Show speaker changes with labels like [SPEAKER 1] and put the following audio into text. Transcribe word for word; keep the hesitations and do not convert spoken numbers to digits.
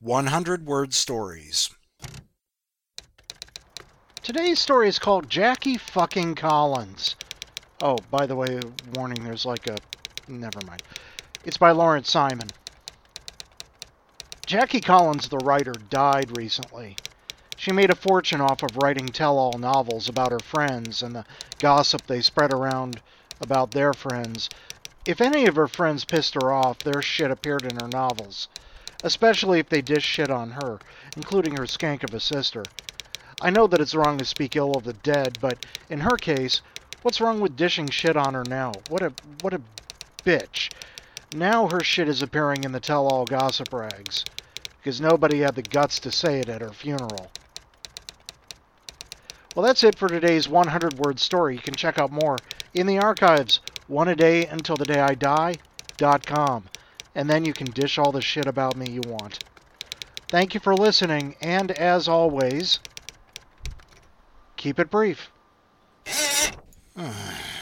[SPEAKER 1] one hundred word stories.
[SPEAKER 2] Today's story is called Jackie fucking Collins. Oh, by the way, warning, there's like a... Never mind. It's by Lawrence Simon. Jackie Collins, the writer, died recently. She made a fortune off of writing tell-all novels about her friends and the gossip they spread around about their friends. If any of her friends pissed her off, their shit appeared in her novels, especially if they dish shit on her, including her skank of a sister. I know that it's wrong to speak ill of the dead, but in her case, what's wrong with dishing shit on her now? What a what a bitch. Now her shit is appearing in the tell-all gossip rags, because nobody had the guts to say it at her funeral. Well, that's it for today's one hundred word story. You can check out more in the archives, one a day until the day I die dot com, and then you can dish all the shit about me you want. Thank you for listening, and as always, keep it brief.